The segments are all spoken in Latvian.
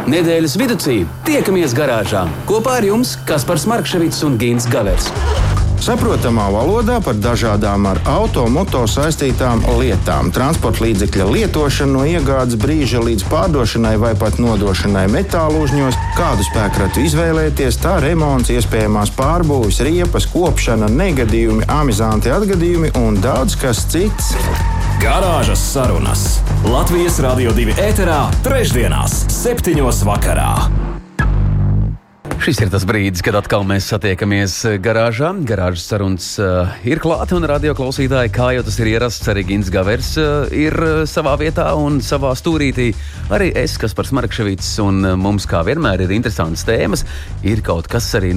Nedēļas viducī tiekamies garāžā. Kopā ar jums Kaspars Markševits un Gints Gavers. Saprotamā valodā par dažādām ar auto saistītām lietām. Transporta līdzekļa lietošanu no iegādes brīža līdz pārdošanai vai pat nodošanai metālu uzņos, kādu spēkratu izvēlēties, tā remonts, iespējamās pārbūves, riepas, kopšana, negadījumi, amizanti atgadījumi un daudz kas cits. Garāžas sarunas Latvijas Radio 2 ēterā trešdienās 7:00 vakarā. Šis ir tas brīdis, kad atkal mēs satiekamies garāžā. Garāžas sarunas ir klāta un radio klausītāji, kā jau tas ir ierasts, arī Gints Gavers ir savā vietā un savā stūrītī. Arī es, Kaspars Markševits, un mums kā vienmēr ir interesantas tēmas. Ir kaut kas arī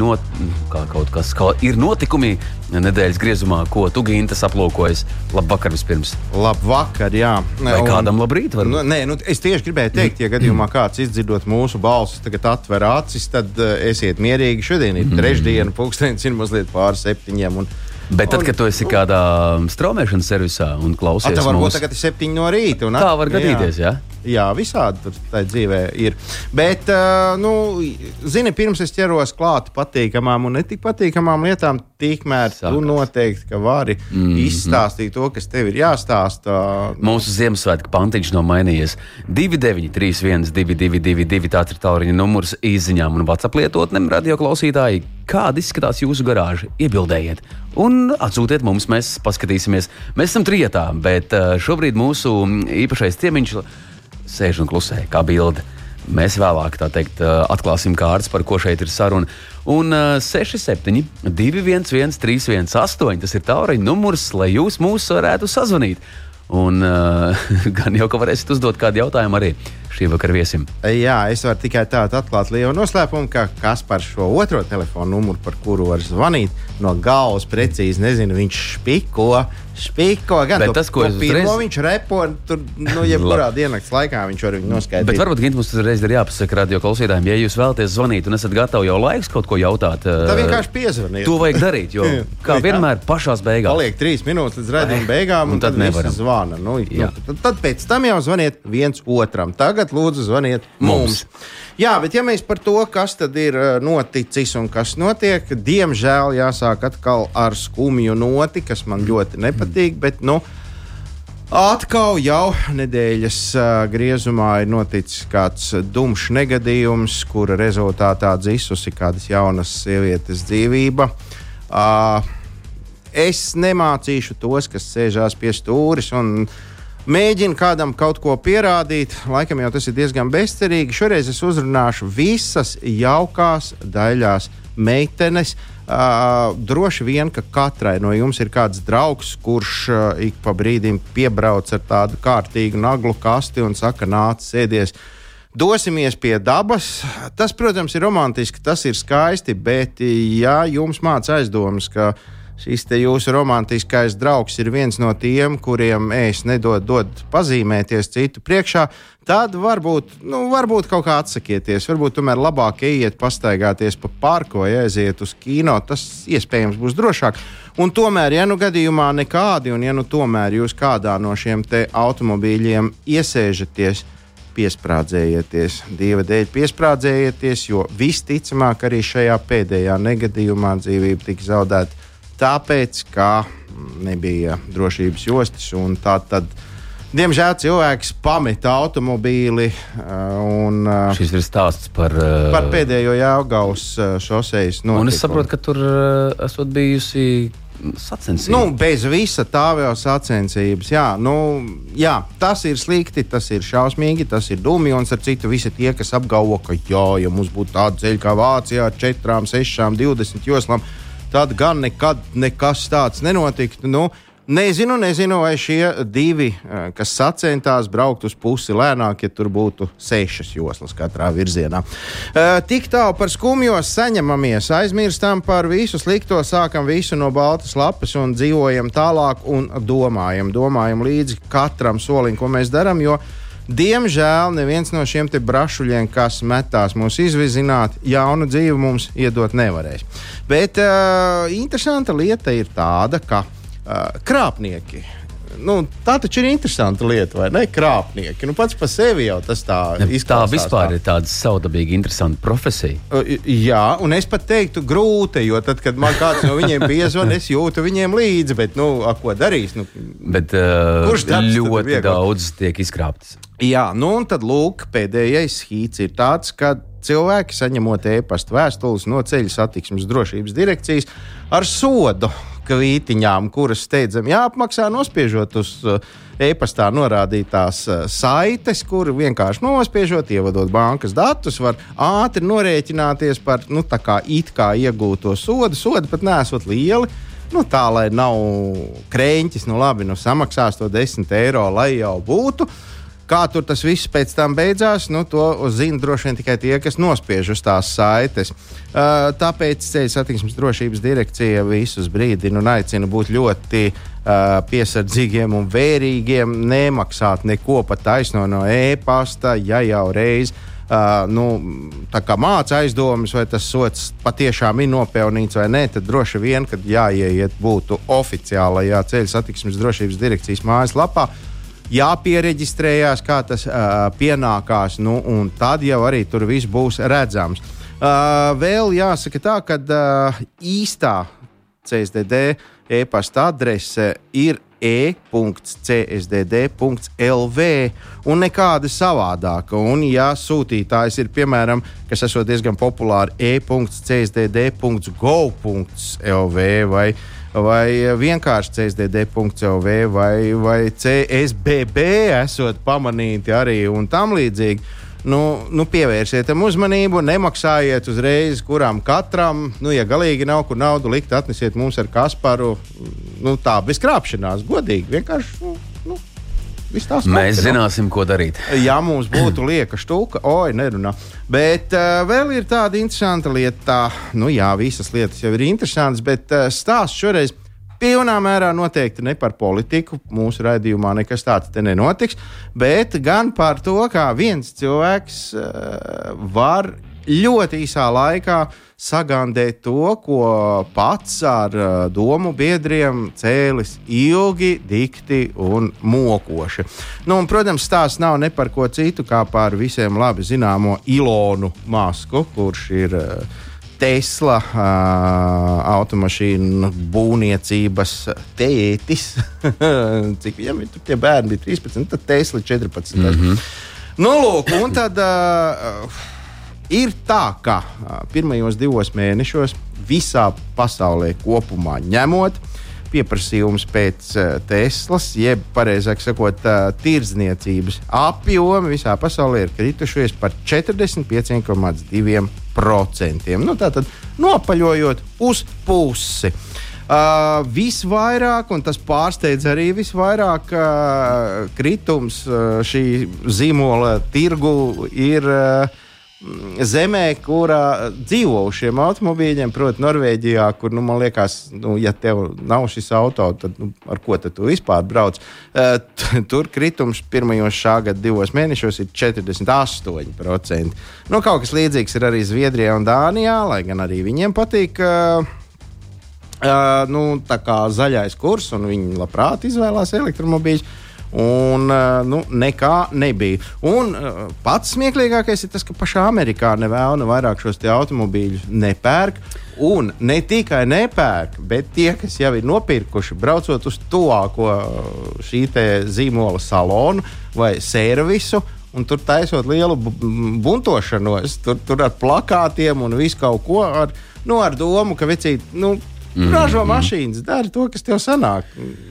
ir notikumi nedēļas griezumā, ko tu, Gintas, aplūkojies. Labvakar vispirms. Labvakar, jā. Vai kādam labrīt varbūt? Es tieši gribēju teikt, ja gadījumā kāds izdzirdot mūsu balsis, tagad atver acis, tad esiet mierīgi. Šodien ir trešdiena, pulkstenis ir mazliet pāri 7. Bet tad, kad tu esi kādā straumēšanas servisā un klausies mūsu... Varbūt mūs... tagad ir 7 no rīta. Tā var gadīties, jā? Jā, visādi tur tā dzīvē ir. Bet, zini, pirms es ķeros klāt patīkamām un netik patīkamām lietām, tikmēr tu noteikti, ka vari izstāstīt to, kas tev ir jāstāsta. Mūsu Ziemassvētku pantiņš nav mainījies. 2931 222, tāds ir tālruņa numurs īsziņām un WhatsApp lietotnēm, radio klausītāji. Kāda izskatās jūsu garāža? Iebildējiet un atsūtiet mums, mēs paskatīsimies. Mēs esam trietā, bet šobrīd mūsu īpašais ciemiņš sēž un klusē, kā bilde. Mēs vēlāk, tā teikt, atklāsim kārtas, par ko šeit ir saruna. Un 67 211 318, tas ir tālruņa numurs, lai jūs mūs varētu sazvanīt. Un gan jau, ka varēsiet uzdot kādu jautājumu arī šī vakar viesim. Jā, es varu tikai tādu atklāt lielu noslēpumu, ka Kaspars šo otro telefonu numuru, par kuru var zvanīt, no galvas precīzi nezinu, viņš špiko, gan bet tas, ko to pirmo viņš repo, tur, jebkurā diennakts laikā viņš var viņu noskaidrot. Bet varbūt, Gint, mums reiz ir jāpasaka radio klausītājiem, ja jūs vēlaties zvanīt un esat gatavi jau laiks kaut ko jautāt, tā vienkārši piezvaniet. To vajag darīt, jo kā vienmēr pašās beigās. Paliek 3 minūtes līdz raidījuma beigām, un tad visi zvana. Tad pēc tam jau zvaniet viens otram. Tagad lūdzu zvaniet mums. Jā, bet ja mēs par to, kas tad ir noticis un kas notiek, diemžēl jāsāk atkal ar skumju noti, kas man ļoti nepatīk, bet atkal jau nedēļas griezumā ir noticis kāds dumšs negadījums, kura rezultātā dzisusi kādas jaunas sievietes dzīvība. Es nemācīšu tos, kas sēžās pie stūris un mēģina kādam kaut ko pierādīt. Laikam jau tas ir diezgan bezcerīgi. Šoreiz es uzrunāšu visas jaukās, daļās meitenes. Droši vien, ka katrai no jums ir kāds draugs, kurš ik pa brīdim piebrauc ar tādu kārtīgu naglu kasti un saka, nāc, sēdies. Dosimies pie dabas. Tas, protams, ir romantiski, tas ir skaisti, bet ja jums māca aizdomas, ka šis te jūsu romantiskais draugs ir viens no tiem, kuriem es nedod pazīmēties citu priekšā, tad varbūt kaut kā atsakieties. Varbūt tomēr labāk ejiet pastaigāties pa parku vai aiziet uz kino. Tas iespējams būs drošāk. Un tomēr, ja gadījumā nekādi, un ja tomēr jūs kādā no šiem te automobīļiem iesēžaties, piesprādzējieties. Dieva dēļ piesprādzējieties, jo visticamāk arī šajā pēdējā negadījumā dzīvība tika zaudēta. Tāpēc, ka nebija drošības jostas, un tā tad, diemžēl, cilvēks pameta automobīli. Šis ir stāsts par pēdējo Jelgavas šosejas notikumu. Un es saprotu, ka tur esot bijusi sacensība. Bez visa tā vēl sacensības. Jā, tas ir slikti, tas ir šausmīgi, tas ir dūmi, un ar citu visi tie, kas apgalvo, ka ja mums būtu tāda ceļa kā Vācijā ar 4, 6, 20 joslām, tad gan nekad nekas tāds nenotiktu. Nezinu, vai šie divi, kas sacentās, braukt uz pusi lēnāk, ja tur būtu 6 joslas katrā virzienā. Tik tālu par skumjo saņemamies, aizmirstam par visu slikto, sākam visu no baltas lapas un dzīvojam tālāk un domājam līdzi katram solim, ko mēs darām, jo diemžēl neviens no šiem te brašuļiem, kas metās mūs izvizināt, jaunu dzīvi mums iedot nevarēs. Bet interesanta lieta ir tāda, ka krāpnieki tā taču ir interesanta lieta, vai ne? Krāpnieki. Pats par sevi jau tas tā izklausās. Tā vispār ir tāda savdabīga, interesanta profesija. Jā, un es pat teiktu grūti, jo tad, kad man kāds no viņiem piezvan, es jūtu viņiem līdzi, bet, ko darīs? Bet ļoti daudz tiek izkrāptas. Jā, un tad lūk, pēdējais hīts ir tāds, ka cilvēki saņemot e-pasta vēstules no Ceļu satiksmes drošības direkcijas ar sodu kvītiņām, kuras steidzami jāapmaksā, nospiežot uz e-pastā norādītās saites, kur vienkārši nospiežot, ievadot bankas datus, var ātri norēķināties par tā kā it kā iegūto sodu. Sodi pat nesot lieli. Tā, lai nav krēņķis, labi, samaksās to 10 eiro, lai jau būtu. Kā tur tas viss pēc tam beidzās, to zina droši vien tikai tie, kas nospiež uz tās saites. Tāpēc Ceļu satiksmes drošības direkcija visus brīdina un aicina būt ļoti piesardzīgiem un vērīgiem, nemaksāt neko pa taisno no e-pasta, ja jau reiz tā kā māca aizdomas, vai tas sots patiešām ir nopelnīts vai nē, tad droši vien, kad jāieiet būtu oficiālajā Ceļu satiksmes drošības direkcijas mājaslapā, jāpiereģistrējās, kā tas pienākās, un tad jau arī tur viss būs redzams. Vēl jāsaka tā, ka īstā CSDD e-pasta adrese ir e.csdd.lv un nekāda savādāka. Un, ja sūtītājs ir, piemēram, kas esot diezgan populāri, e.csdd.gov.lv vai vienkārši csdd.lv vai CSBB esot pamanīti arī un tam līdzīgi. Pievērsiet tam uzmanību, nemaksājiet uzreiz, kurām katram, ja galīgi nav kur naudu likt, atnesiet mums ar Kasparu, tā bez krāpšanās, godīgi, vienkārši, viss tās mēs zināsim, ko darīt. Ja mums būtu lieka štuka, nerunā. Bet vēl ir tāda interesanta lieta, visas lietas jau ir interesantas, bet stāsts šoreiz pilnā mērā noteikti ne par politiku, mūsu raidījumā nekas tāds te nenotiks, bet gan par to, kā viens cilvēks var ļoti īsā laikā sagandēt to, ko pats ar domu biedriem cēlis ilgi, dikti un mokoši. Un, protams, stāsts nav ne par ko citu, kā par visiem labi zināmo Ilonu Masku, kurš ir Tesla automašīnu būvniecības tētis. Cik viņam ir? Tie bērni bija 13, tad Tesla 14. Lūk, un tad ir tā, ka pirmajos 2 mēnešos visā pasaulē kopumā ņemot pieprasījums pēc Teslas, jeb pareizāk sakot, tirdzniecības apjomi visā pasaulē ir kritušies par 45,2%. Tātad nopaļojot uz pusi. Visvairāk, un tas pārsteidz arī visvairāk, kritums šī zīmola tirgu ir zemē, kurā dzīvo uz šiem automobīļiem, proti Norvēģijā, kur, man liekas, ja tev nav šis auto, tad ar ko tad tu vispār brauc? Tur kritums pirmajos šā gada 2 mēnešos ir 48%. Kaut kas līdzīgs ir arī Zviedrijā un Dānijā, lai gan arī viņiem patīk tā kā zaļais kurs, un viņi labprāt izvēlās elektromobīļus. Un nekā nebija. Un pats smieklīgākais ir tas, ka pašā Amerikā nevēlna vairāk šos automobīļus nepērk. Un ne tikai nepērk, bet tie, kas jau ir nopirkuši, braucot uz tuvāko šī te zīmola salonu vai servisu, un tur taisot lielu buntošanos, tur ar plakātiem un visu kaut ko ar domu, ka vecīt, ražo mašīnas, dara to, kas tev sanāk.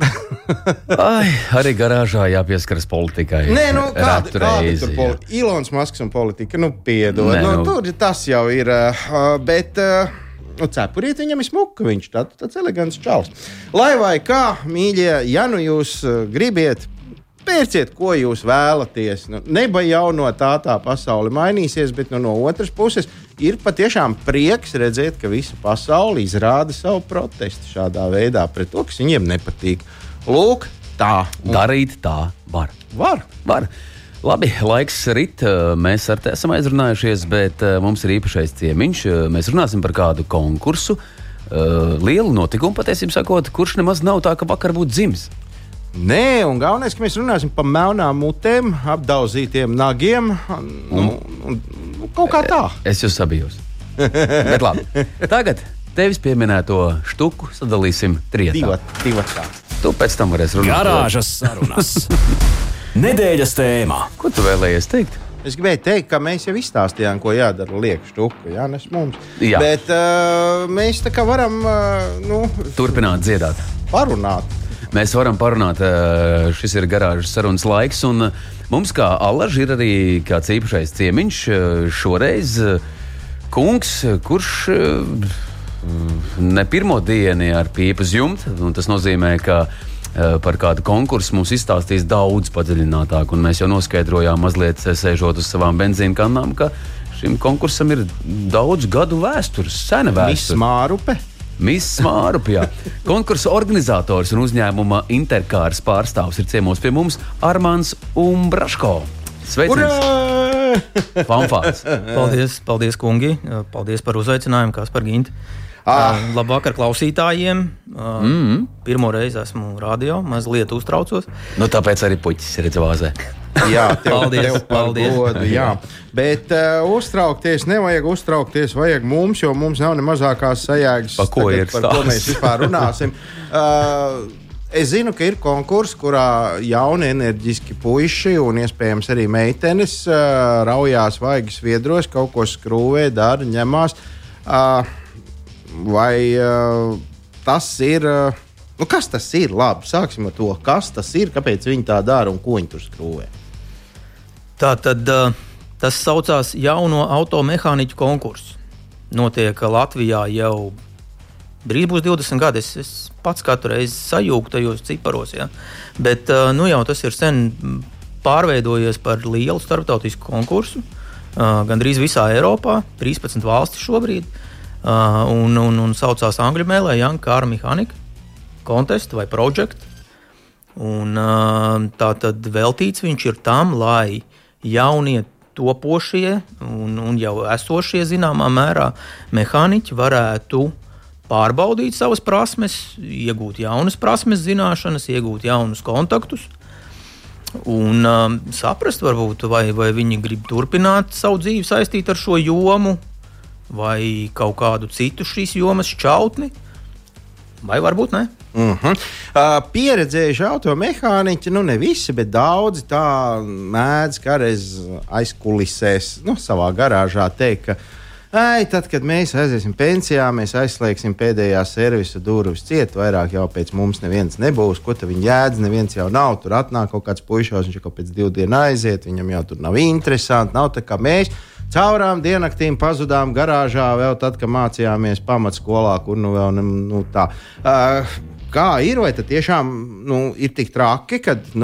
Arī garāžā jāpieskaras politikai. Nē, kāda tur politika? Ilons Masks un politika, piedod. Tur tas jau ir, bet cepuriet viņam ir smuka, viņš tāds elegants čals. Lai vai kā, mīļie, ja jūs gribiet, pērciet, ko jūs vēlaties. Neba jau no tā pasaule mainīsies, bet no otras puses ir patiešām prieks redzēt, ka visa pasaule izrāda savu protestu šādā veidā pret to, kas viņiem nepatīk. Lūk, tā. Darīt tā var. Var. Labi, laiks rit. Mēs ar te esam aizrunājušies, bet mums ir īpašais ciemiņš. Mēs runāsim par kādu konkursu. Lielu notikumu, patiesībā sakot, kurš nemaz nav tā, ka vakar būtu dzimis. Nē, un galvenais, ka mēs runāsim par melnām mutēm, apdauzītiem nagiem un kaut kā tā. Es jūs sabijos. Bet labi. Tagad tevis pieminēto štuku sadalīsim trietā. Divatā. Tu pēc tam varēsi runāt. Garāžas sarunas. Nedēļas tēmā. Ko tu vēlējies teikt? Es gribēju teikt, ka mēs jau izstāstījām, ko jādara lieku štuku. Jā, nes mums. Jā. Bet mēs tā kā varam Turpināt dziedāt. parunāt. Mēs varam parunāt, šis ir garāžas sarunas laiks, un mums kā allaži ir arī kāds īpašais ciemiņš. Šoreiz kungs, kurš ne pirmo dienu ar pīpas jumtu, un tas nozīmē, ka par kādu konkursu mums izstāstīs daudz padziļinātāk, un mēs jau noskaidrojām mazliet sēžot uz savām benzīna kannām, ka šim konkursam ir daudz gadu vēstures, sena vēsture. Miss Mārupi, jā. Konkursa organizators un uzņēmuma Interkārs pārstāvs ir ciemos pie mums Armāns Umbraško. Sveiciens! Fanfārs! Paldies, kungi! Paldies par uzaicinājumu, Kaspar Ginti! Labvakar klausītājiem! Pirmo reizi esmu radio, mazliet uztraucos. Nu, tāpēc arī puķis redz vāzē. Jā, tev paldies. Godu, jā. Bet uztraukties nevajag, vajag mums, jo mums nav ne mazākās sajēgas, par ko mēs vispār runāsim. Es zinu, ka ir konkurss, kurā jauni enerģiski puiši un iespējams arī meitenes raujās vaigas viedros, kaut ko skrūvē, dara, ņemās. Vai tas ir... kas tas ir? Labi, sāksim ar to. Kas tas ir, kāpēc viņi tā dara un ko viņi tur skrūvē? Tātad tas saucās jauno automehāniķu konkursu. Notiek Latvijā jau drīz būs 20 gadi. Es pats katru reizi sajūgu tajos ciparos. Ja? Bet jau tas ir sen pārveidojies par lielu starptautisku konkursu. Gandrīz visā Eiropā, 13 valstis šobrīd. Un saucās angļu mēlē Young Car Mechanic Contest vai Project. Un tātad veltīts viņš ir tam, lai jaunie topošie un jau esošie zināmā mērā mehāniķi varētu pārbaudīt savas prasmes, iegūt jaunas prasmes zināšanas, iegūt jaunus kontaktus un saprast varbūt, vai viņi grib turpināt savu dzīvi saistīt ar šo jomu vai kaut kādu citu šīs jomas šķautni, vai varbūt ne. Pieredzējuši automehāniķi, ne visi, bet daudzi tā mēdz kādreiz aizkulisēs, savā garāžā teikt, ka tad, kad mēs aiziesim pensijā, mēs aizslēgsim pēdējā servisa durvis ciet, vairāk jau pēc mums neviens nebūs, ko tad viņi jēdz, neviens jau nav, tur atnāk kaut kāds puišos, viņš jau pēc 2 dienu aiziet, viņam jau tur nav interesanti, nav tā kā mēs. Caurām diennaktīm pazudām garāžā vēl tad, kad mācījāmies pamatskolā, kur vēl tā. Kā ir, vai tad tiešām ir tik traki,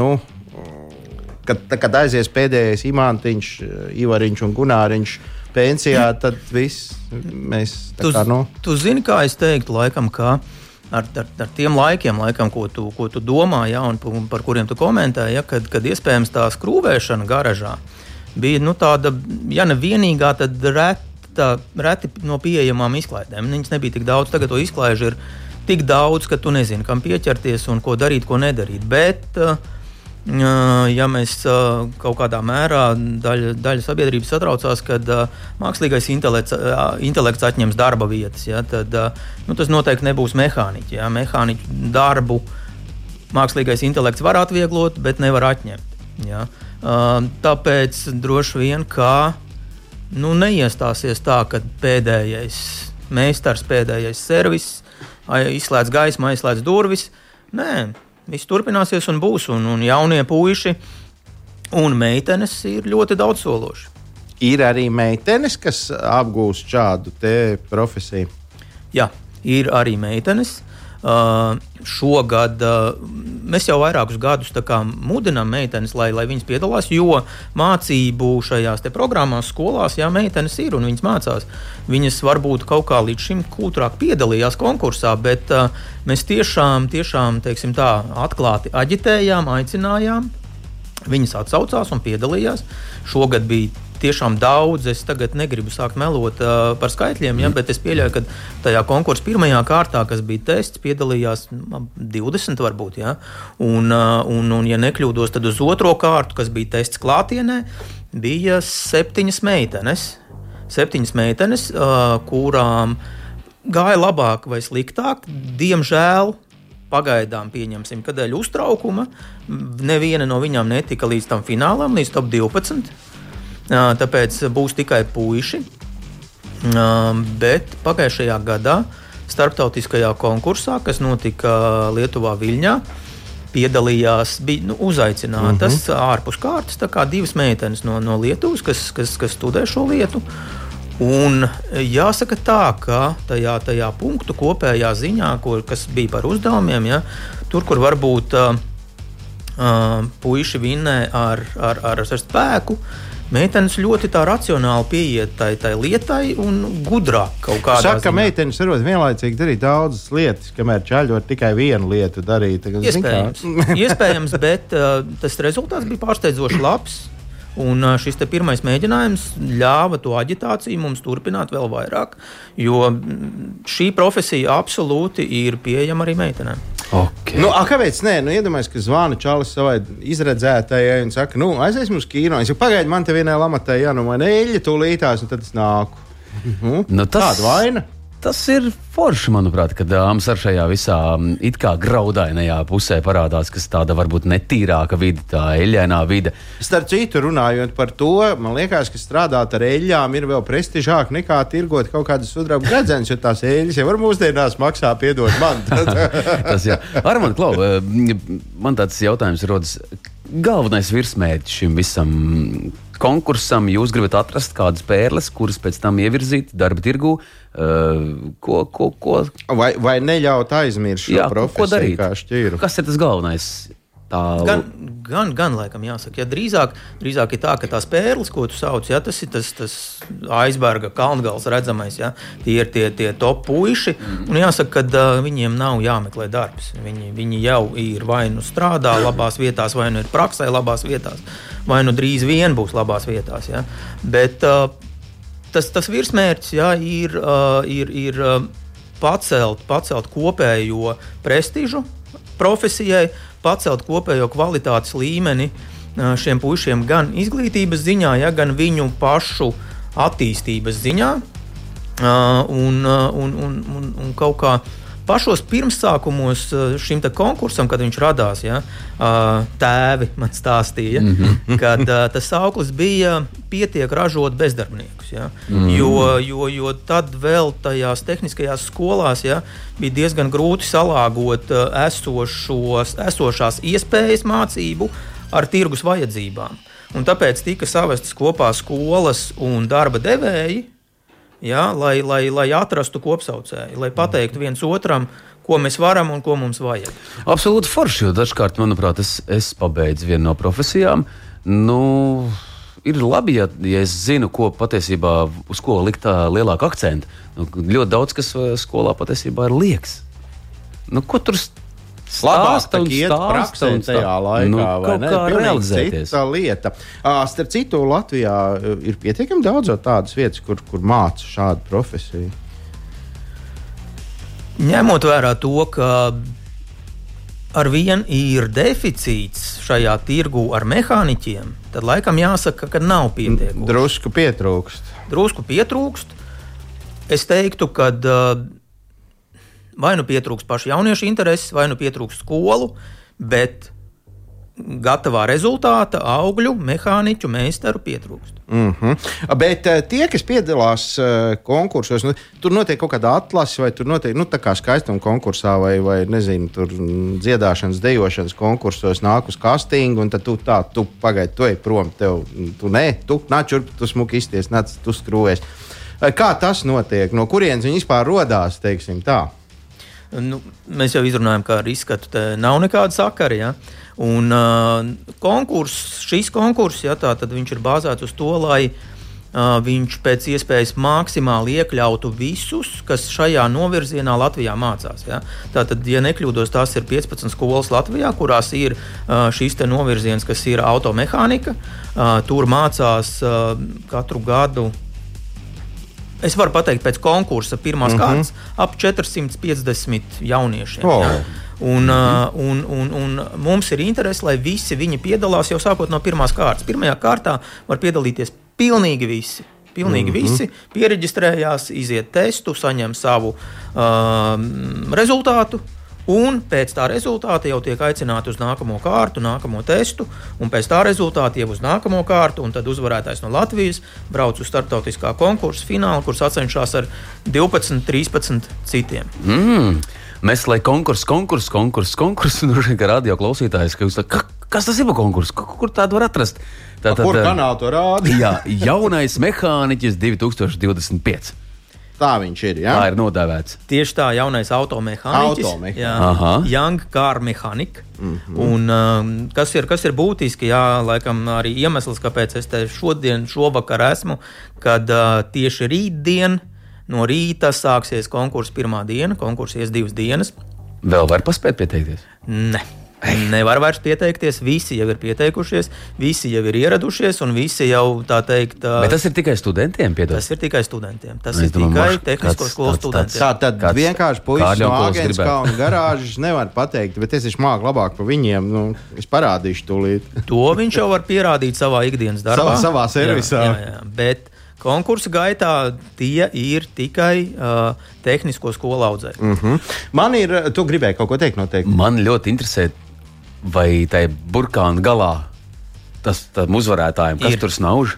kad aizies pēdējais Imantiņš, Ivariņš un Gunāriņš pensijā, tad viss mēs tā kā Tu zini, kā es teiktu, laikam, ka ar tiem laikiem, ko tu domā, ja, un par kuriem tu komentēji, ja, kad iespējams tā skrūvēšana garažā bija tāda, ja ne vienīgā, tad reti no pieejamām izklaidēm. Viņas nebija tik daudz, tagad to izklaižu ir tik daudz, ka tu nezini, kam pieķerties un ko darīt, ko nedarīt. Bet, ja mēs kaut kādā mērā daļa sabiedrības satraucās, kad mākslīgais intelekts atņems darba vietas, ja, tad tas noteikti nebūs mehāniķi. Ja. Mehāniķu darbu mākslīgais intelekts var atvieglot, bet nevar atņemt. Ja. Tāpēc droši vien, ka neiestāsies tā, ka pēdējais meistars, pēdējais servis izslēdz gaismu, aizslēdz durvis. Nē, viss turpināsies un būs, un jaunie puiši un meitenes ir ļoti daudzsološi. Ir arī meitenes, kas apgūst šādu te profesiju? Jā, ir arī meitenes. Šogad mēs jau vairākus gadus mudinām meitenes, lai viņas piedalās, jo mācību šajās te programmās, skolās, jā, meitenes ir un viņas mācās. Viņas varbūt kaut kā līdz šim kūtrāk piedalījās konkursā, bet mēs tiešām, teiksim tā, atklāti aģitējām, aicinājām. Viņas atsaucās un piedalījās. Šogad bija tiešām daudz. Es tagad negribu sākt melot par skaitļiem, ja, bet es pieļauju, ka tajā konkursa pirmajā kārtā, kas bija tests, piedalījās 20 varbūt. Ja, un, ja nekļūdos, tad uz otro kārtu, kas bija tests klātienē, bija 7 meitenes. 7 meitenes, kurām gāja labāk vai sliktāk, diemžēl. Pagaidām pieņemsim, ka dēļ uztraukuma neviena no viņām netika līdz tam finālam, līdz top 12. Tāpēc būs tikai puiši. Bet pagājušajā gadā starptautiskajā konkursā, kas notika Lietuvā Viļņā, piedalījās, bija uzaicinātas ārpus kārtas, tā kā 2 meitenes no Lietuvas, kas studē šo lietu. Un jāsaka tā, ka tajā punktu kopējā ziņā, kas bija par uzdevumiem, ja, tur, kur varbūt puiši vinnē ar spēku, meitenes ļoti tā racionāli pieiet tai lietai un gudrāk kaut kādā ziņā. Saka, ka meitenes var vienlaicīgi darīt daudzas lietas, kamēr čaļi var tikai vienu lietu darīt. Iespējams, bet tas rezultāts bija pārsteidzoši labs. Un šis pirmais mēģinājums ļāva to aģitāciju mums turpināt vēl vairāk, jo šī profesija absolūti ir pieejama arī meitenēm. Okay. Kāpēc nē? Iedomājies, ka zvana čalis savai izredzētājai un saka, aiziesim uz kino. Es saku, pagaidi, man te vienai lamatē jānomaina eļļa tūlītās, un tad es nāku. Tāda vaina. Tas ir forši, manuprāt, kad dāmas ar šajā visā it kā graudainajā pusē parādās, kas tāda varbūt netīrāka vide, tā eļļainā vide. Starp citu, runājot par to, man liekas, ka strādāt ar eļļām ir vēl prestižāk nekā tirgot kaut kādas sudraba gredzenes, jo tās eļļas jau var mūsdienās maksā, piedod man. Tas jā. Armand, Klau, man tāds jautājums rodas. Galvenais virsmērķis šim visam konkursam, jūs gribat atrast kādas pērles, kuras pēc tam ievirzīt darba tirgū. Vai neļaut aizmirst šo profesiju kā šķiru? Kas ir tas galvenais? Gan laikam jāsaka. Ja drīzāk ir tā, ka tās pērles, ko tu sauc, ja, tas ir tas aizberga kalngals redzamais, ja, tie ir tie top puiši. Un jāsaka, ka viņiem nav jāmeklē darbs. Viņi jau ir vai nu strādā labās vietās, vai nu ir praksē labās vietās, vai nu drīz vien būs labās vietās. Ja. Bet tas virsmērķis, ja, ir pacelt kopējo prestižu profesijai, pacelt kopējo kvalitātes līmeni šiem puišiem gan izglītības ziņā, ja, gan viņu pašu attīstības ziņā. Un kaut kā pašos pirmsākumos šim konkursam, kad viņš radās, ja, tēvi man stāstīja, kad tas sauklis bija pietiek ražot bezdarbniekus. Ja, jo tad vēl tajās tehniskajās skolās, ja, bija diezgan grūti salāgot esošās iespējas mācību ar tirgus vajadzībām. Un tāpēc tika savestas kopā skolas un darba devēji, ja, lai atrastu kopsaucēju, lai pateiktu viens otram, ko mēs varam un ko mums vajag. Absolūti forši, jo dažkārt, manuprāt, es pabeidzu vienu no profesijām. Ir labi, ja es zinu, ko patiesībā uz ko likt lielāku akcentu. Ļoti daudz, kas skolā patiesībā ir liekas. Ko tur labāk iet praksē tajā laikā, vai ne? Kā realizēties. Cita lieta. Starp citu, Latvijā ir pietiekami daudz tādas vietas, kur māca šādu profesiju. Ņemot vērā to, ka arvien ir deficīts šajā tirgu ar mehāniķiem, tad laikam jāsaka, ka nav pietiekoši. Drusku pietrūkst. Es teiktu, ka vai nu pietrūkst pašu jauniešu intereses, vai nu pietrūkst skolu, bet gatavā rezultāta augļu, mehāniķu, meistaru pietrūkst. Bet tie, kas piedalās konkursos, tur notiek kaut kāda atlase, vai tur notiek tā kā skaistuma konkursā, vai nezinu, tur dziedāšanas, dejošanas konkursos nāk uz castingu, un tad tu pagaidi, tu ej prom, tu nāc šurp, tu smuki izties, nāc, tu skrūvēs. Kā tas notiek? No kurienes viņi vispār rodās, teiksim tā? Mēs jau izrunājam, ka ar izskatu nav nekāda sakara. Ja? Un šis konkurss, ja, tad viņš ir bāzēts uz to, lai viņš pēc iespējas maksimāli iekļautu visus, kas šajā novirzienā Latvijā mācās. Ja? Tātad, ja nekļūdos, tās ir 15 skolas Latvijā, kurās ir šis te novirziens, kas ir automehānika. Tur mācās katru gadu, es varu pateikt, pēc konkursa pirmās kārtas ap 450 jauniešiem. Ja? Un mums ir interese, lai visi viņi piedalās jau sākot no pirmās kārtas. Pirmajā kārtā var piedalīties pilnīgi visi. Visi piereģistrējās, iziet testu, saņem savu rezultātu, un pēc tā rezultāta jau tiek aicināti uz nākamo kārtu, nākamo testu, un pēc tā rezultāta jau uz nākamo kārtu, un tad uzvarētājs no Latvijas brauc uz starptautiskā konkursa finālu, kurš sacenšās ar 12, 13 citiem. Mēs, lai konkurss, un droši vien, ka radio klausītājs, kas tas ir pa konkursu, kur tādu var atrast? Kur kanālu to rāda? Jā, jaunais mehāniķis 2025. Tā viņš ir, jā? Tā ir nodēvēts. Tieši tā, jaunais automehāniķis. Young car mechanic. Un kas ir būtiski, jā, laikam arī iemesls, kāpēc es te šovakar esmu, kad tieši rītdien no rīta sāksies konkursa pirmā diena, konkursa ies 2 dienas. Vēl var paspēt pieteikties? Nevar vairs pieteikties, visi jau ir pieteikušies, visi jau ir ieradušies un visi jau, tā teikt... Bet tas ir tikai studentiem, piedod? Tas ir tikai studentiem, tas ir tikai tehnisko skolu studentiem. Tad vienkārši puisis no Āgenskalna garāžas nevar pateikt, bet es māku labāk par viņiem, es parādīšu tūlīt. To viņš jau var pierādīt savā ikdienas darbā. Savā servisā. Jā, bet konkursa gaitā tie ir tikai tehnisko skolu audzēji. Man ir, tu gribēji kaut ko teikt noteikti? Man ļoti interesē, vai tai burkāna galā tam uzvarētājiem, kas tur snauž?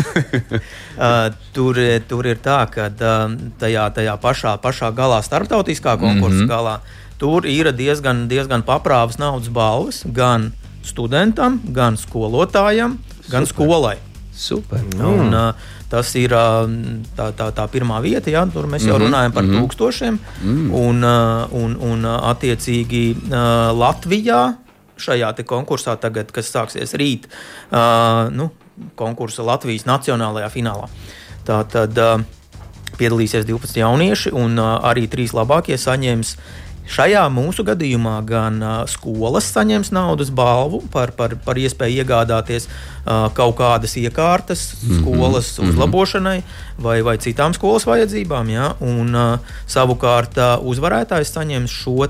Tur ir tā, ka tajā pašā galā, starptautiskā konkursa galā, tur ir diezgan paprāvas naudas balvas gan studentam, gan skolotājam, gan skolai. Super. Un tas ir tā pirmā vieta, jā, tur mēs jau runājam par 1000. Un attiecīgi Latvijā šajā te konkursā tagad, kas sāksies rīt, konkursa Latvijas nacionālajā finālā. Tātad piedalīsies 12 jaunieši un arī 3 labākie saņems. Šajā mūsu gadījumā gan skolas saņems naudas balvu par iespēju iegādāties kaut kādas iekārtas skolas uzlabošanai vai citām skolas vajadzībām. Ja? Un savukārt uzvarētājs saņems šo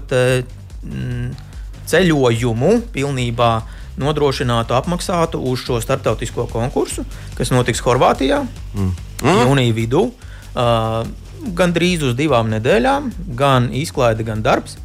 ceļojumu pilnībā nodrošinātu, apmaksātu uz šo starptautisko konkursu, kas notiks Horvātijā jūnija vidū. Gan drīz uz 2 nedēļām, gan izklaide, gan darbs.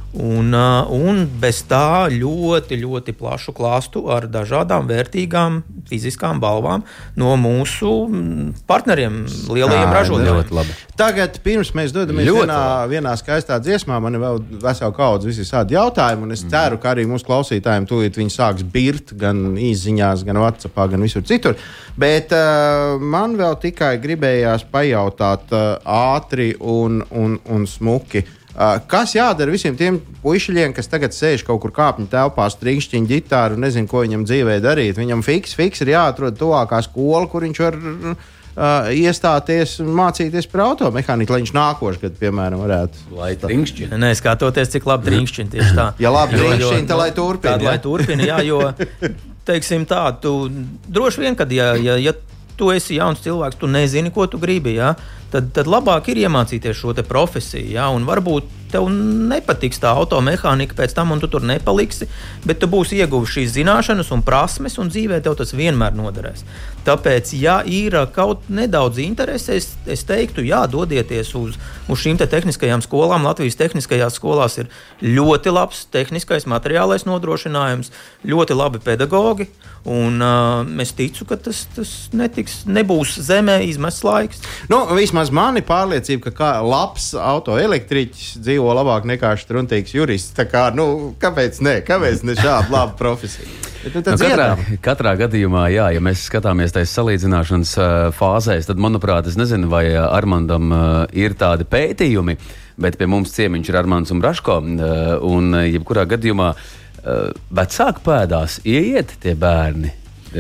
Un bez tā ļoti, ļoti plašu klāstu ar dažādām vērtīgām fiziskām balvām no mūsu partneriem, lielajiem ražotājiem. Tagad, pirms mēs dodamies vienā skaistā dziesmā, man ir vēl vesela kaudze visādi jautājumi, un es ceru, ka arī mūsu klausītājiem tūlīt viņi sāks birt gan īsziņās, gan WhatsAppā, gan visur citur. Bet man vēl tikai gribējās pajautāt ātri un smuki. Kas jādara visiem tiem puišļiem, kas tagad sēž kaut kur kāpņu telpā, strīkšķiņu ģitāru un nezinu, ko viņam dzīvē darīt? Viņam fiks ir jāatrod tuvākā skola, kur viņš var iestāties un mācīties par automehāniku, lai viņš nākošais gadu, piemēram, varētu. Lai trinkšķina. Nē, skatoties, cik labi trinkšķina tieši tā. Ja labi trinkšķina, tad lai turpina. Lai turpina, jā, jo, teiksim tā, tu droši vien, kad ja tu esi jauns cilvēks, tu nezini, ko tu gribi, jā, tad labāk ir iemācīties šo te profesiju, jā, un varbūt tev nepatiks tā automehānika pēc tam, un tu tur nepaliksi, bet tu būsi ieguvis šīs zināšanas un prasmes, un dzīvē tev tas vienmēr noderēs. Tāpēc, ja ir kaut nedaudz interese, es teiktu, jā, dodieties uz šīm te tehniskajām skolām. Latvijas tehniskajās skolās ir ļoti labs tehniskais materiālais nodrošinājums, ļoti labi pedagogi, un es ticu, ka tas nebūs zemē izmests laiks. Vismaz mani pārliecība, ka labs autoelektriķis dzīvo labāk nekā struntīgs jurists. Tā kā, kāpēc ne šāda laba profesija? Katrā gadījumā, jā, ja mēs skatāmies tais salīdzināšanas fāzēs, tad, manuprāt, es nezinu, vai Armandam ir tādi pētījumi, bet pie mums ciemiņš ir Armands un Braško, un jebkurā gadījumā vecāku pēdās ieiet tie bērni.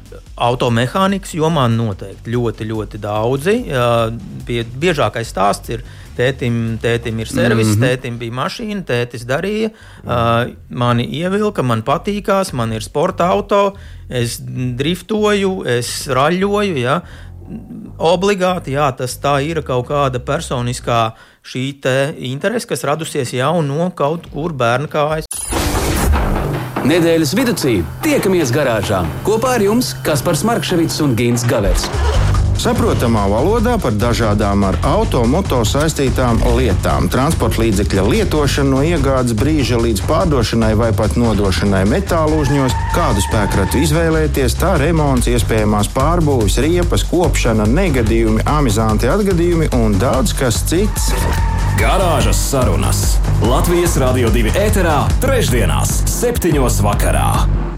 Automehānikas jomā noteikti ļoti, ļoti daudzi. Biežākais stāsts ir, tētim ir servis, tētim bija mašīna, tētis darīja, mani ievilka, man patīkās, man ir sporta auto, es driftoju, es raļoju, ja. Obligāti, jā, tas tā ir kaut kāda personiskā šī te interese, kas radusies jau no kaut kur bērna kājas. Nedēļas viducī tiekamies garāžā. Kopā ar jums Kaspars Markševits un Gins Gavers. Saprotamā valodā par dažādām ar auto-moto saistītām lietām. Transporta līdzekļa lietošanu no iegādes brīža līdz pārdošanai vai pat nodošanai metālūžņos, kādu spēkratu izvēlēties, tā remonts, iespējamās pārbūves, riepas, kopšana, negadījumi, amizanti atgadījumi un daudz kas cits. Garāžas sarunas Latvijas Radio 2 ēterā trešdienās 7:00 vakarā.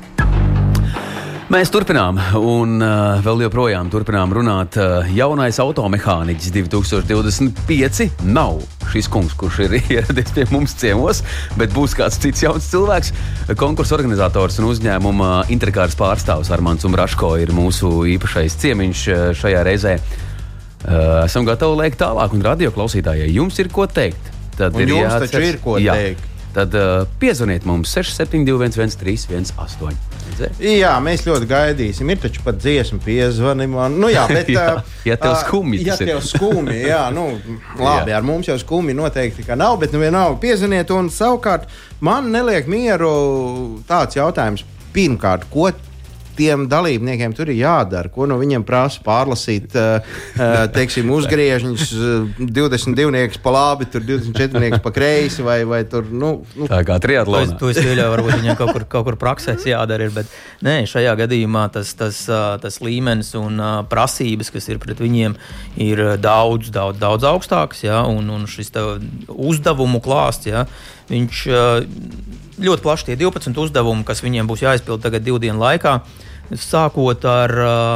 Mēs turpinām, un vēl joprojām turpinām runāt. Jaunais automehāniķis 2025 nav šis kungs, kurš ir ieradies pie mums ciemos, bet būs kāds cits jauns cilvēks. Konkursa organizators un uzņēmuma Intercars pārstāvs Armands Umbraško ir mūsu īpašais ciemiņš šajā reizē. Esam gatavi lēkt tālāk, un radio klausītājai jums ir ko teikt. Tad un jums taču ir ko teikt. Tad piezvaniet mums 6721 131 8. Jā, mēs ļoti gaidīsim. Ir taču pat dziesma piezvani man. Nu jā, bet... ja tev skumji tas ir. Ja tev skumji, jā, nu labi, ar mums jau skumji noteikti, ka nav, bet nu vienalga piezvaniet, un savukārt man neliek mieru tāds jautājums. Pirmkārt, ko tiem dalībniekiem tur ir jādara, ko no viņiem prasa pārlasīt, teiksim, uzgriežņus, 22 pa labi, tur 24 pa kreisi, vai tur, nu. Tā kā triatlonā. To es pieļauju, varbūt viņiem kaut kur praksēs jādara ir, bet nē, šajā gadījumā tas līmenis un prasības, kas ir pret viņiem, ir daudz augstāks, ja, un šis uzdevumu klāsts, ja, viņš ļoti plaši tie 12 uzdevumi, kas viņiem būs jāizpild tagad 2 dienu laikā, sākot ar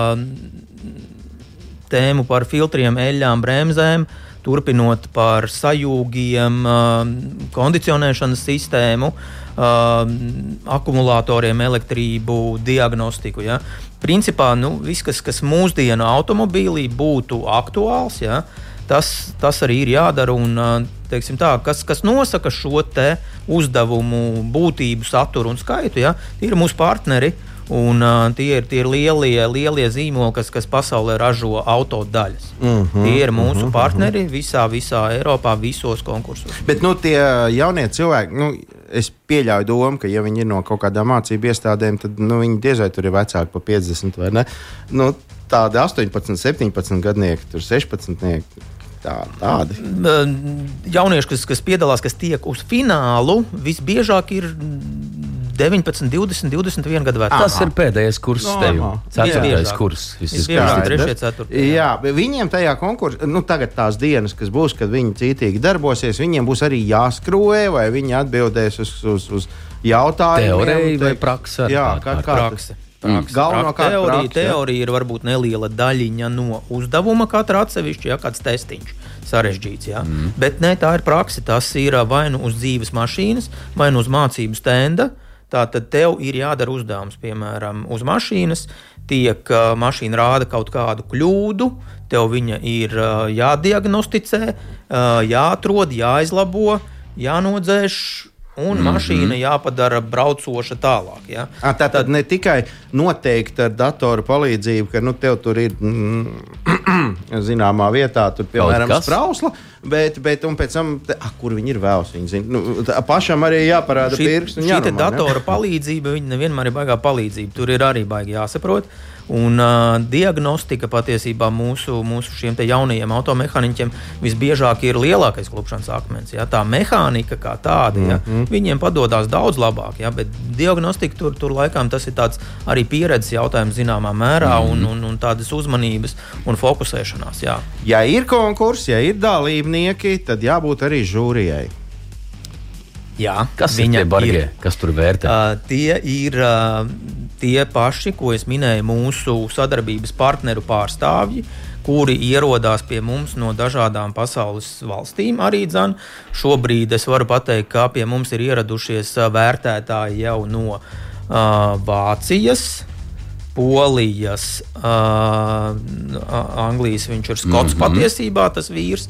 tēmu par filtriem, eļļām, bremzēm, turpinot par sajūgiem, kondicionēšanas sistēmu, akumulatoriem, elektrību, diagnostiku. Ja. Principā viss, kas mūsdienu automobīlī būtu aktuāls, ja, tas arī ir jādara. Un, teiksim tā, kas nosaka šo te uzdevumu būtību, saturu un skaitu, ja, tie ir mūsu partneri. Un tie ir lielie zīmoli, kas pasaulē ražo auto daļas. Tie ir mūsu partneri visā Eiropā, visos konkursos. Bet tie jaunie cilvēki, es pieļauju domu, ka ja viņi ir no kaut kādām mācību iestādēm, tad viņi diez vai tur ir vecāki pa 50 vai ne. Tādi 18, 17 gadnieki, tur 16. Tādi. Jaunieši, kas piedalās, kas tiek uz finālu, visbiežāk ir 19, 20, 21 gadu vecumā. Tas ir pēdējais kurs tev. 4. kurs. Visbiežāk 3, 4. Jā, viņiem tajā konkursā, tagad tās dienas, kas būs, kad viņi cītīgi darbosies, viņiem būs arī jāskrūvē, vai viņi atbildēs uz jautājumiem. Teorija vai praksa? Jā, praksa. Galvenokārt teorija ir varbūt neliela daļiņa no uzdevuma, katra atsevišķi, ja kāds testiņš sarežģīts. Ja. Bet ne, tā ir praksa. Tas ir vai nu uz dzīves mašīnas, vai nu uz mācību stenda. Tātad tev ir jādara uzdevums, piemēram, uz mašīnas, mašīna rāda kaut kādu kļūdu, tev viņa ir jādiagnosticē, jāatrod, jāizlabo, jānodzēš, un mašīna jāpadara braucoša tālāk. Ja? Tātad ne tikai noteikti ar datoru palīdzību, ka tev tur ir zināmā vietā, tur, piemēram, sprausla, bet un pēc tam, kur viņi ir vēlas, viņi zina. Pašam arī jāparāda pirksts un jānomā. Šī datora palīdzība, viņa nevienmēr ir baigā palīdzība, tur ir arī baigi jāsaprot. Un diagnostika patiesībā mūsu šiem te jaunajiem automehāniķiem visbiežāk ir lielākais klupšanas akmens. Ja? Tā mehānika kā tāda, ja? Viņiem padodās daudz labāk, ja? Bet diagnostika tur laikam tas ir tāds arī pieredzes jautājums zināmā mērā un tādas uzmanības un fokusēšanās. Jā. Ja ir konkurss, ja ir dalībnieki, tad jābūt arī žūrijai. Jā, kas ir tie bargie, kas tur vērtē? Tie ir tie paši, ko es minēju, mūsu sadarbības partneru pārstāvji, kuri ierodās pie mums no dažādām pasaules valstīm. Arī šobrīd es varu pateikt, ka pie mums ir ieradušies vērtētāji jau no Vācijas, Polijas, Anglijas, viņš ir skots patiesībā, tas vīrs,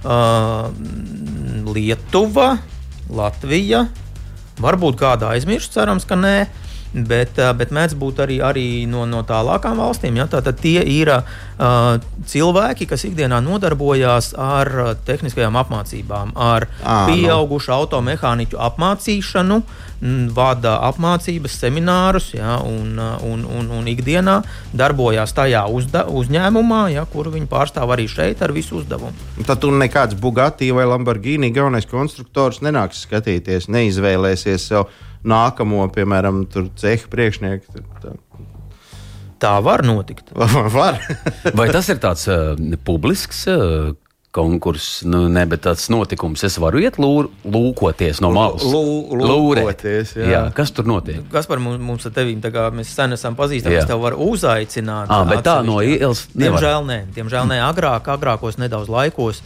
Lietuva, Latvija, varbūt kāda aizmirst, cerams, ka nē. Bet mēdz būt arī no tālākām valstīm. Ja? Tātad tie ir cilvēki, kas ikdienā nodarbojās ar tehniskajām apmācībām, ar pieaugušu automehāniķu apmācīšanu, vada apmācības seminārus, ja? un ikdienā darbojās tajā uzņēmumā, ja? Kuru viņi pārstāv arī šeit ar visu uzdevumu. Tad tur nekāds Bugatti vai Lamborghini galvenais konstruktors nenāks skatīties, neizvēlēsies sev nākamo, piemēram, ceha priekšnieku. Tā var notikt. Var. Vai tas ir tāds publisks konkurss, ne, bet tāds notikums? Es varu iet lūkoties no malas. Lūkoties, jā. Kas tur notiek? Gaspar, mums ar tevīm, mēs sen esam pazīstami, es tev varu uzaicināt. Bet tā no ielas nevar? Diemžēl ne. Agrākos nedaudz laikos,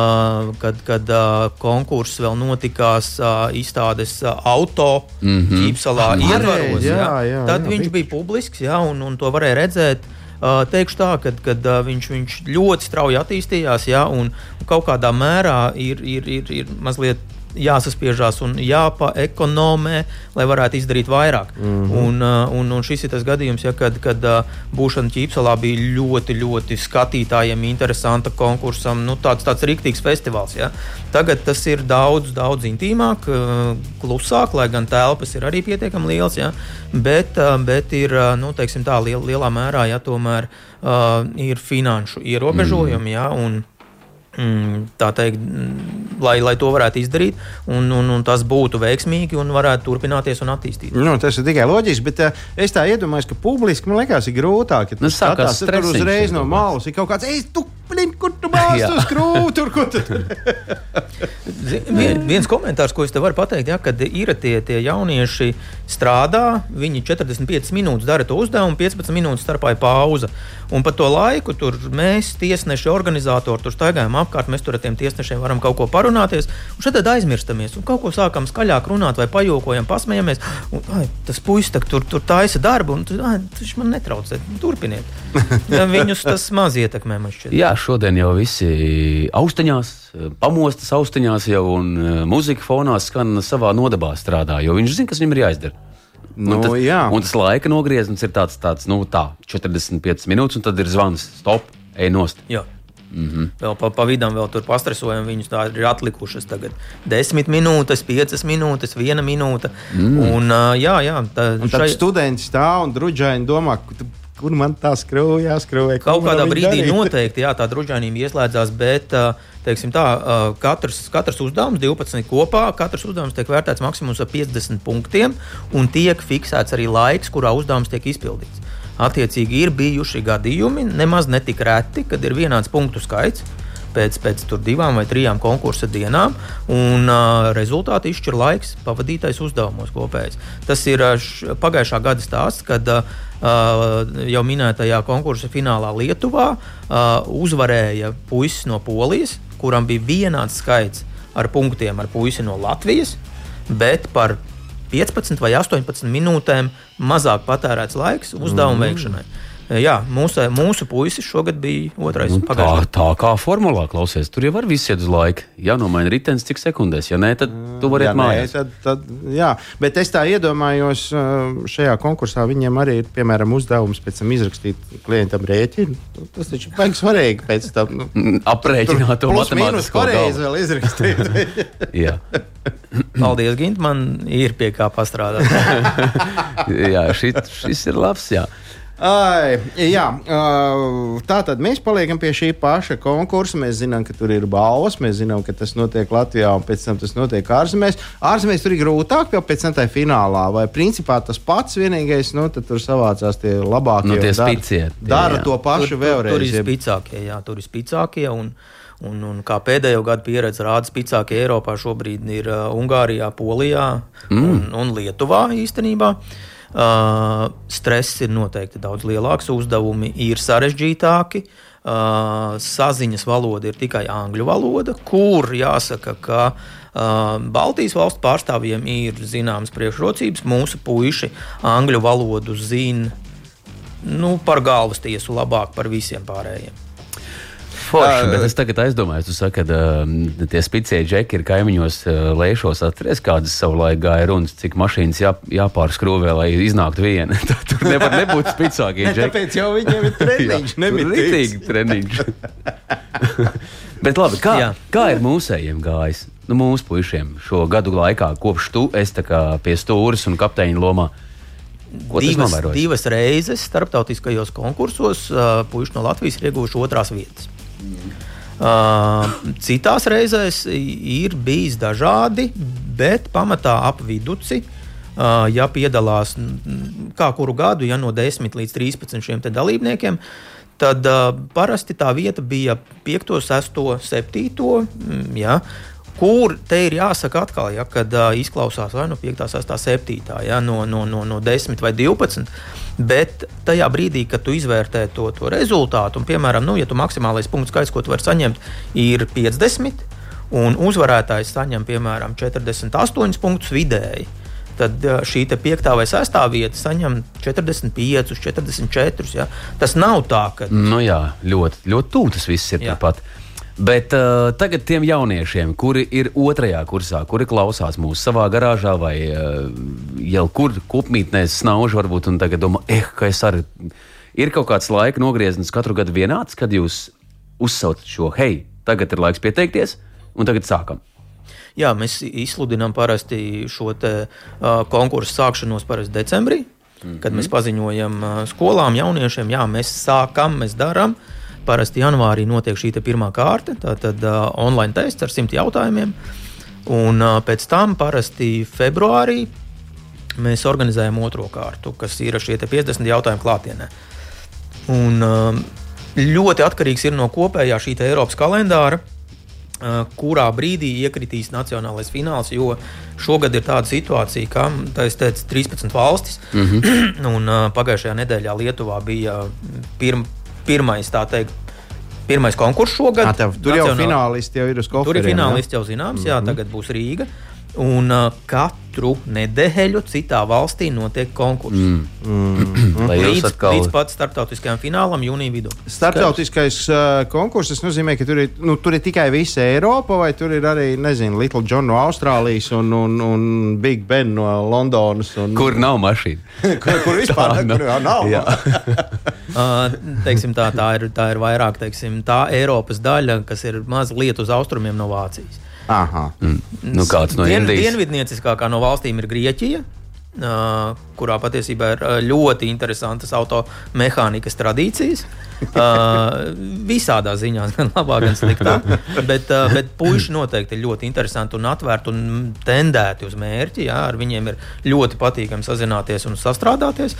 kad konkurss vēl notikās izstādes auto Ķīpsalā ietvaros. Jā, tad viņš bija publisks, jā, un to varēja redzēt. Teikšu tā, kad viņš ļoti strauji attīstījās, jā, un kaut kādā mērā ir mazliet jāsaspiežās un jāpaekonomē, lai varētu izdarīt vairāk. Un šis ir tas gadījums, ja, kad būšana Ķīpsalā bija ļoti, ļoti skatītājiem interesanta konkursam, tāds riktīgs festivāls. Ja. Tagad tas ir daudz intīmāk, klusāk, lai gan telpas ir arī pietiekami liels, ja, bet ir, teiksim tā, lielā mērā, ja, tomēr ir finanšu ierobežojumi, ja, un tā teikt, lai to varētu izdarīt, un tas būtu veiksmīgi un varētu turpināties un attīstīt. Tas ir tikai loģiski, bet es tā iedomājos, ka publiski, man liekas, ir grūtāk, ja tu skatās, tur uzreiz no malas ir kaut kāds, kur tu bāzi to skrūvu, tur, kur tu tur. Viens komentārs, ko es te varu pateikt, ja, kad ir tie jaunieši strādā, viņi 45 minūtes dara to uzdevumu, 15 minūtes starpā ir pauza. Un pa to laiku tur mēs, tiesneši, organizatori, tur staigājam apkārt, mēs tur ar tiem tiesnešiem varam kaut ko parunāties, un šeit tad aizmirstamies, un kaut ko sākam skaļāk runāt vai pajokojam, pasmejamies, un tas puisis tur taisa darbu, un tas man netraucē, turpiniet. Viņus tas maz ietekmē, man šķiet. Jā, šodien jau visi austiņās, pamostas austiņās jau, un muzika fonā skan savā nodabā strādā, jo viņš zina, kas viņam ir jāizdara. Un tas laika nogriezums ir tāds 45 minūtes, un tad ir zvans, stop, ej nost. Jā. Vēl pa vidam vēl tur pastresojam viņus, tā ir atlikušas tagad 10 minūtes, 5 minūtes, 1 minūte. Un tad studenti stāv un druģaini domā, kur man tā skrūja, jāskrūvē. Kaut kādā brīdī noteikti, jā, tā druģainība ieslēdzās, bet, teiksim tā, katrs uzdevums 12 kopā, katrs uzdevums tiek vērtēts maksimums ar 50 punktiem un tiek fiksēts arī laiks, kurā uzdevums tiek izpildīts. Attiecīgi ir bijuši gadījumi, nemaz netik reti, kad ir vienāds punktu skaits pēc tur 2 vai 3 konkursa dienām, un rezultāti izšķir laiks pavadītais uzdevumos kopējais. Tas ir pagājušā gada stāsts, kad jau minētajā konkursa finālā Lietuvā uzvarēja puisis no Polijas, kuram bija vienāds skaits ar punktiem ar puisi no Latvijas, bet par 15 vai 18 minūtēm mazāk patērēts laiks uzdevumu veikšanai. Jā, mūsu puisis šogad bija otrais. Tā kā formulā, klausies, tur jau var viss iet uz laiku. Jā, nomaina ritenis cik sekundēs, ja nē, tad tu vari iet mājās. Jā, bet es tā iedomājos, šajā konkursā viņiem arī ir, piemēram, uzdevums pēc tam izrakstīt klientam rēķinu. Tas taču vajag svarīgi pēc tam. Aprēķināt to matemātisko galvu. Pareizi vēl izrakstīt. Jā. Paldies, Gint, man ir pie kā pastrādāt. Jā, šis ir labs, jā. Tātad mēs paliekam pie šī paša konkursa. Mēs zinām, ka tur ir balvas, mēs zinām, ka tas notiek Latvijā un pēc tam tas notiek ārzemēs. Ārzemēs tur ir grūtāk jau pēc tam tajā finālā, vai principā tas pats vienīgais, tad tur savācās tie labākie. Tie spīcie. Dara to pašu vēlreiz. Tur ir spīcākie, jā, tur ir spīcākie un kā pēdējo gadu pieredze rāda, spīcākie Eiropā šobrīd ir Ungārijā, Polijā un Lietuvā īstenībā. Stress ir noteikti daudz lielāks, uzdevumi ir sarežģītāki, saziņas valoda ir tikai angļu valoda, kur jāsaka, ka Baltijas valstu pārstāvjiem ir zināmas priekšrocības. Mūsu puiši angļu valodu zina par galvas tiesu labāk par visiem pārējiem. Forši, bet es tagad aizdomājos, tu saki, ka tie spicēji džeki ir kaimiņos lēšos. Atceries, kādas savulaik gāja runas, cik mašīnas jāpārskrūvē, lai iznāktu viena. Tur nevar nebūt spicākie džeki. Tāpēc jau viņiem ir treniņš, nemitīgi treniņš. Bet labi, kā ir mūsējiem gājis? Mūsu puišiem šo gadu laikā, kopš tu esi tā kā pie stūres un kapteiņa lomā. Divas reizes starptautiskajos konkursos puiši no Latvijas ir ieguvuši 2. vietas. Citās reizēs ir bijis dažādi, bet pamatā ap viduci, ja piedalās kā kuru gadu, ja no 10 līdz 13 šiem te dalībniekiem, tad parasti tā vieta bija 5., 6., 7. Ja, kur te ir jāsaka atkal, ja, kad izklausās vai no 5., 6., 7. Ja, no 10 vai 12. Bet tajā brīdī, kad tu izvērtē to rezultātu, un, piemēram, ja tu maksimālais punktu skaits, ko tu vari saņemt, ir 50, un uzvarētājs saņem, piemēram, 48 punktus vidēji, tad šī 5. vai 6. vieta saņem 45, 44. Ja? Tas nav tā, ka... Jā, ļoti, ļoti tūl tas viss ir tāpat. Bet tagad tiem jauniešiem, kuri ir 2. kursā, kuri klausās mūsu savā garāžā vai jau kur kopmītnēs snauž varbūt un tagad domā, ka es arī ir kaut kāds laika nogrieznis katru gadu vienāds, kad jūs uzsaucat šo, hei, tagad ir laiks pieteikties un tagad sākam. Jā, mēs izsludinām parasti šo te konkursu sākšanos parasti decembrī, kad mēs paziņojam skolām, jauniešiem, jā, mēs sākam, mēs darām. Parasti janvārī notiek šī pirmā kārta, tātad online tests ar 100 jautājumiem. Un pēc tam parasti februārī mēs organizējam 2. kārtu, kas ir šie 50 jautājumu klātienē. Un ļoti atkarīgs ir no kopējā šī Eiropas kalendāra, kurā brīdī iekritīs nacionālais fināls, jo šogad ir tāda situācija, ka, tā es teicu, 13 valstis, un pagājušajā nedēļā Lietuvā bija pirmais konkurss šogad. Tur jau finālisti jau ir uz koferiem. Tur ir finālisti jau zināms, jā, tagad būs Rīga. Un katru nedēļu citā valstī notiek konkurss. Līdz pat starptautiskajam finālam jūnija vidū. Starptautiskais konkurss, tas nozīmē, ka tur ir tikai visa Eiropa, vai tur ir arī, nezinu, Little John no Austrālijas un Big Ben no Londonas? Kur nav mašīna? kur vispār nav? Teiksim tā ir vairāk, teiksim, tā Eiropas daļa, kas ir mazliet uz austrumiem no Vācijas. Aha. Kāds no Indijas? Dienvidnieciskākā no valstīm ir Grieķija, kurā patiesībā ir ļoti interesantas automehānikas tradīcijas. Visādā ziņā, gan labā, gan sliktā. Bet puiši noteikti ir ļoti interesanti un atvērti un tendēti uz mērķi. Jā, ar viņiem ir ļoti patīkami sazināties un sastrādāties.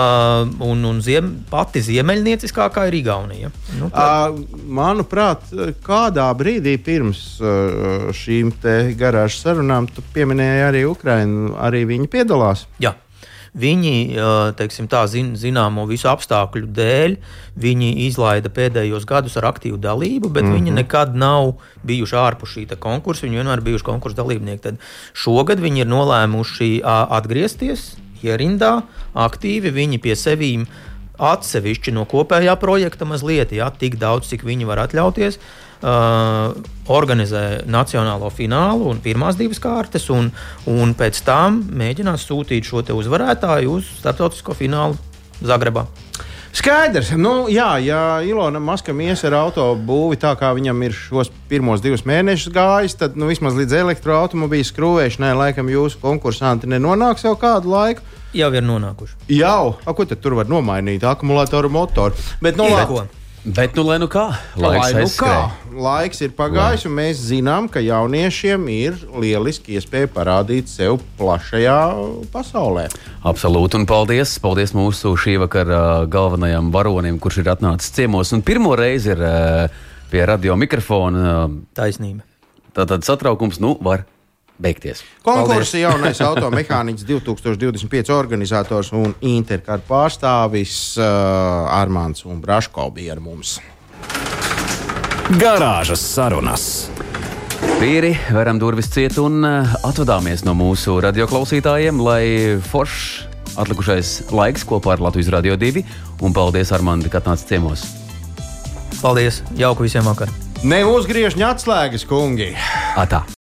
Pati ziemeļnieciskākā ir Igaunija. Manuprāt, kādā brīdī pirms šīm te garāžas sarunām tu pieminēji arī Ukrainu, arī viņi piedalās? Jā. Viņi, teiksim tā, zināmo visu apstākļu dēļ, viņi izlaida pēdējos gadus ar aktīvu dalību, bet viņi nekad nav bijuši ārpus šī konkursa, viņi vienmēr bijuši konkursa dalībnieki. Tad šogad viņi ir nolēmuši atgriezties ierindā, aktīvi, viņi pie sevīm atsevišķi no kopējā projekta mazliet, jā, tik daudz, cik viņi var atļauties, organizē nacionālo finālu un pirmās 2 kārtas, un pēc tam mēģinās sūtīt šo te uzvarētāju uz starptautisko finālu Zagrebā. Skaidrs. Ja Ilonam Maskam ies ar autobūvi tā, kā viņam ir šos pirmos 2 mēnešus gājis, tad vismaz līdz elektroautomobīļu skrūvēšanai laikam jūsu konkursanti nenonāks jau kādu laiku. Jau ir nonākuši. Jau? Ko tad tur var nomainīt? Akumulātoru motoru. Bet lai nu kā? Laiks ir pagājis, un mēs zinām, ka jauniešiem ir lieliski iespēja parādīt sev plašajā pasaulē. Absolūti, un paldies mūsu šī vakara galvenajam varonim, kurš ir atnācis ciemos, un pirmo reizi ir pie radio mikrofona. Taisnība. Tātad satraukums, var beigties. Konkursa jaunais automehāniķis 2025 organizators un Intercar pārstāvis Armāns un Braško bija ar mums. Garāžas sarunas. Pīri, varam durvis ciet un atvadāmies no mūsu radioklausītājiem, lai foršs atlikušais laiks kopā ar Latvijas Radio 2, un paldies, Armandi, ka atnāc ciemos. Paldies! Jauku visiem vakar! Neuzgriežņa atslēgas, kungi! Atā!